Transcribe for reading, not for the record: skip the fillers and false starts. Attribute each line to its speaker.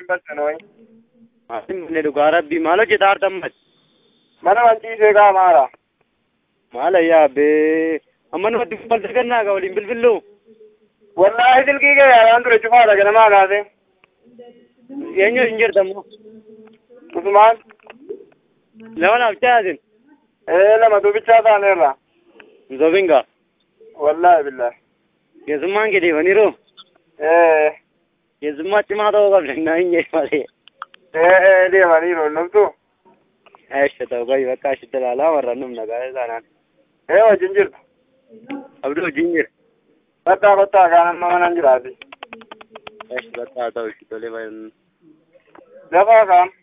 Speaker 1: بسنوي
Speaker 2: من دوغا ربي مالو جدار تمت
Speaker 1: mana wantiiseegaa maara
Speaker 2: maala yaa bee amma nama dubbal sagannaa ga waliin bilbillu
Speaker 1: wallaahi silkii kee yaadaan ture cufaadha ganamaa kaase
Speaker 2: eenyu hin jirtammo
Speaker 1: usumaan
Speaker 2: lama naaf caasin
Speaker 1: lama dubichaa taaneerra
Speaker 2: zobinga
Speaker 1: wallaahi billaahi
Speaker 2: keessummaan gadi baniiru keessummaa cimaa ta'uu qabdannaa hin jee malee
Speaker 1: deemaniiru nuftu
Speaker 2: ايش توقعي بقى ايش دلاله ورا نمنا قال زانان
Speaker 1: ايوه جنجر
Speaker 2: ابدو جنجر
Speaker 1: بتا كان ما ننجراتي
Speaker 2: ايش بتا تو ايش تولي باين
Speaker 1: دفا كان